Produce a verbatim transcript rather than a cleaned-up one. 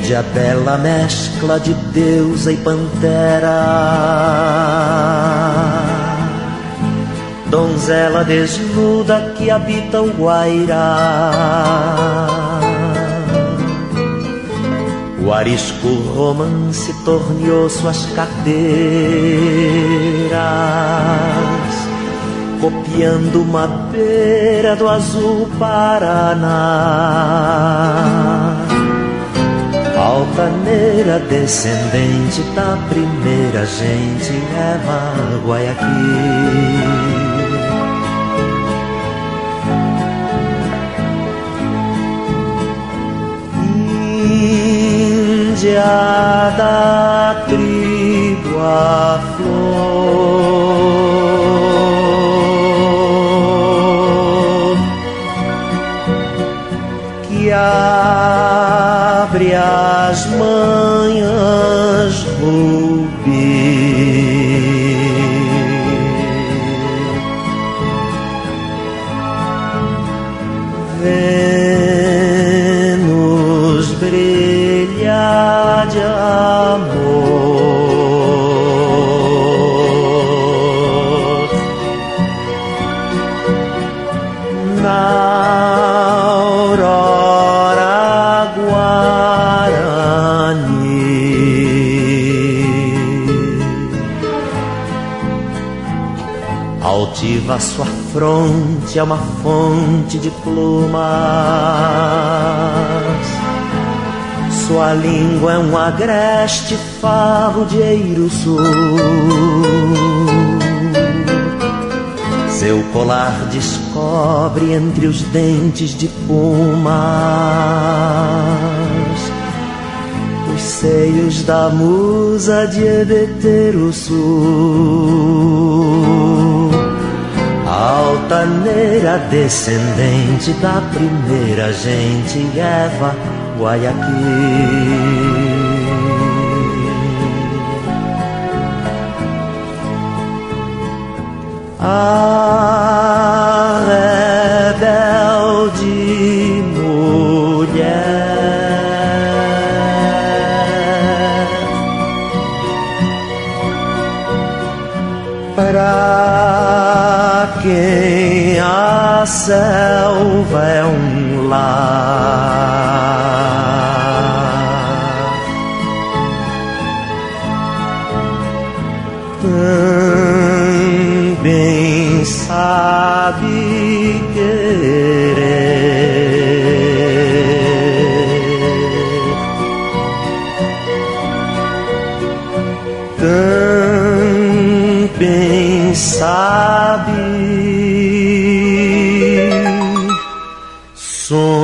onde a bela mescla de deusa e pantera, donzela desnuda que habita o Guairá. O arisco romance torneou suas cadeiras, copiando uma beira do azul Paraná. Altaneira descendente da primeira gente, Eva Guayaquil. Índia da tribo a flor, que abre as manhãs rubi, Vênus brilha de amor na aurora guarani. Altiva sua fronte é uma fonte de plumas, sua língua é um agreste favo de Eiruçu, seu colar descobre entre os dentes de pumas os seios da musa de Ebeteruçu. Altaneira descendente da primeira gente, Eva Guayaquil. A rebelde mulher, pra quem a selva é um lar, também sabe querer, também sabe sonhar.